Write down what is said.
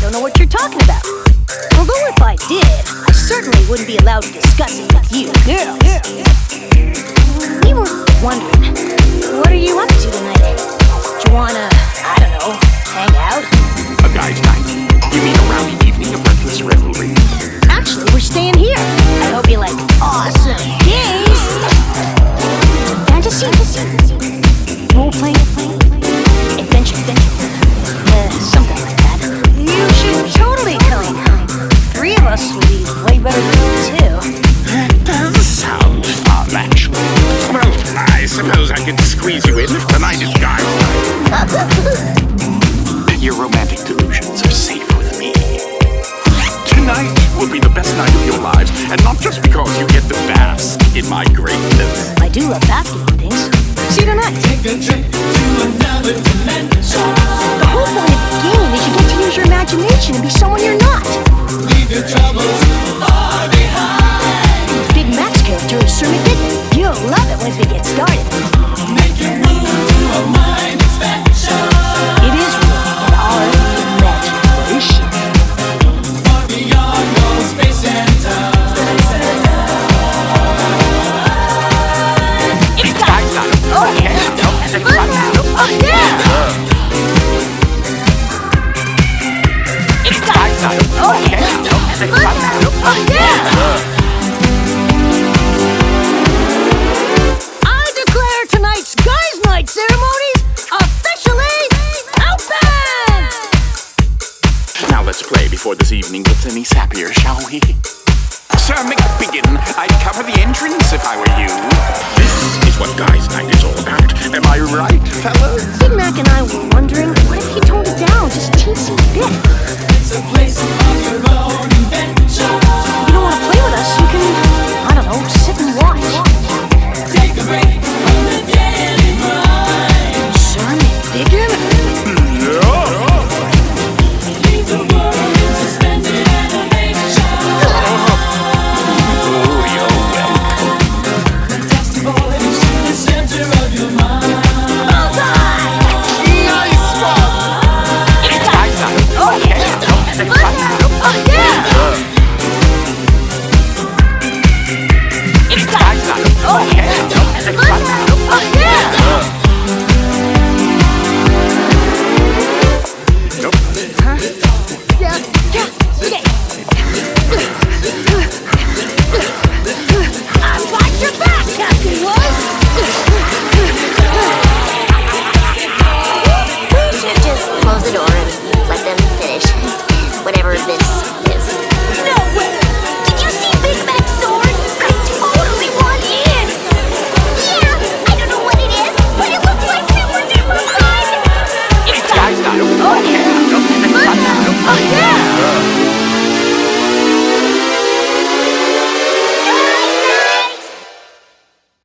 don't know what you're talking about. Although if I did, I certainly wouldn't be allowed to discuss it with you girls. We were wondering, what are you up to tonight? Do you wanna, I don't know, hang out? A guy's night? You mean a rowdy evening of reckless revelry? Actually, we're staying here. I hope you like awesome games. Fantasy? Role-playing? Adventure? Something like that. You should totally come. 3 of us would be way better than 2. That does sound fun, actually. Well, I suppose I could squeeze you in if the night is dark. Your romantic delusions are safe with me. Tonight will be the best night of your lives, and not just because you get to bask in my greatness. I do love basking in things. See you tonight. Take a trip to another dimension. The whole point of the game is you get to use your imagination and be someone you're not. Leave your troubles far behind. Big Mac's character is Sir McGibbon. You'll love it once we get started. Make your move to a mind expansion. It is real, and our imagination. Far beyond your space and time. It's time! Oh yeah! Oh yeah! It's time! Oh yeah! Oh yeah! I declare tonight's Guys' Night ceremonies officially open! Now let's play before this evening gets any sappier, shall we? Sir McBiggin, I'd cover the entrance if I were you. This is what Guys' Night is all about. Am I right, fellas? Big Mac and I were wondering, what if you toned it down just a teensy bit? It's a place of your own invention. If you don't want to play with us, you can, I don't know, sit and watch. Take a break from the daily grind. Sir McBiggin? Leave the world in suspended animation. Oh, you're welcome. Fantastic voyage to the center of your mind. Nice one! It's time! Oh yeah! Oh yeah! It's time! Oh yeah! Oh yeah! Nope. Yeah.